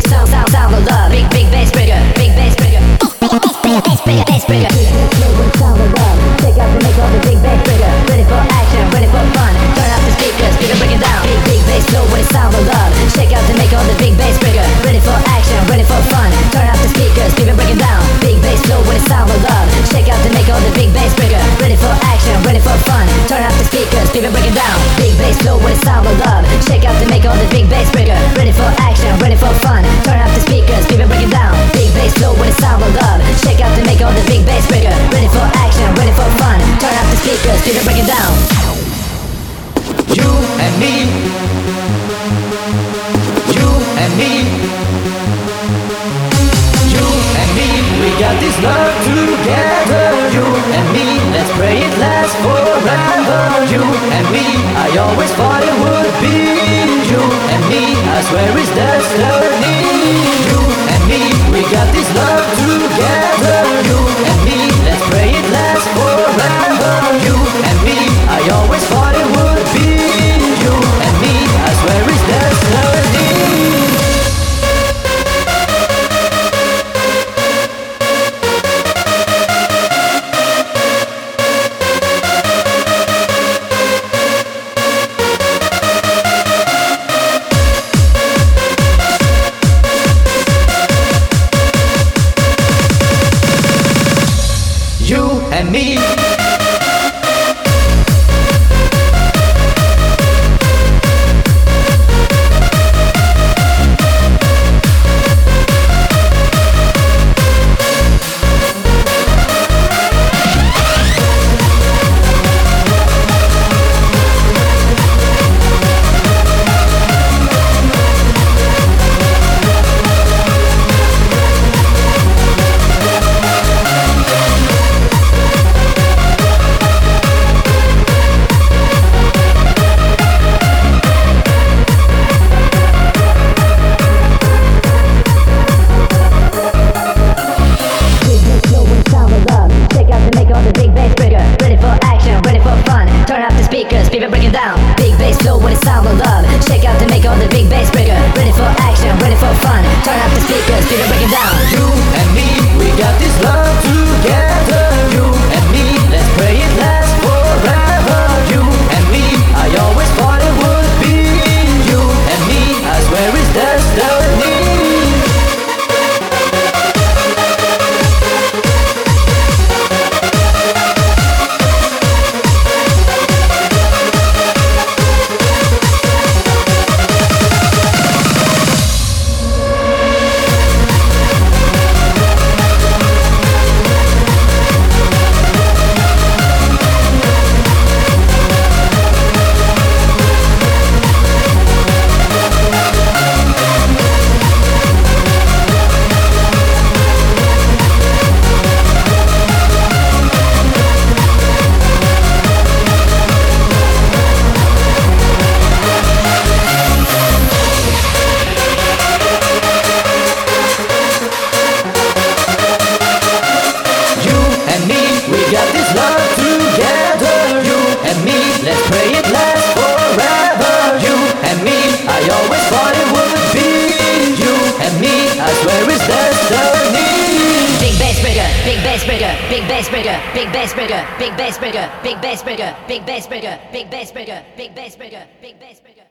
sound of love. Big bass breaker, big bass breaker. Bass breaker. Sound of love. Check out the make of the big bass breaker. Ready for action, ready for fun. Turn up the speakers, speaker breaking down. Big bass flow with a sound of love. Check out the make of the big bass breaker. Ready for action, ready for fun. Turn up the speakers, speaker breaking down. Big bass flow with a sound of love. Check out the make of the big bass breaker. Ready for action, ready for fun. Turn up the speakers, speaker breaking down. Big bass flow with a sound of love. Check out the make of the big bass breaker. Ready for action, ready for fun. Turn up the speakers, speaker breaking down. Big bass flow with a sound of love. Check out the make of the big bass breaker. Ready for action, ready for fun. Turn up the speakers, speaker breaking down. You and me, you and me, you and me, we got this love together. You and me, let's pray it lasts forever. You and me, I always thought it would be. You and me, I swear it's destiny. You and me, we got this love together. You and me, let's pray it lasts forever. You and me, I always thought it would be. You and me, I swear it's destiny. You and me. Speakers, people breaking down. Big bass flow with a sound of love. Check out the make of the big bass breaker. Ready for action, ready for fun. Turn up the speakers, people breaking down. You and me, we got this love together. You and me, let's pray it lasts forever. You and me, I always thought it would be. You and me, I swear it's destiny. Got this love together. You and me, let's pray it lasts forever. You and me, I always thought it would be. You and me, I swear it's destiny. Big bass breaker, big bass breaker, big bass breaker, big bass breaker, big bass breaker, big bass breaker, big bass breaker, big bass breaker, big bass breaker, big bass breaker, big bass breaker.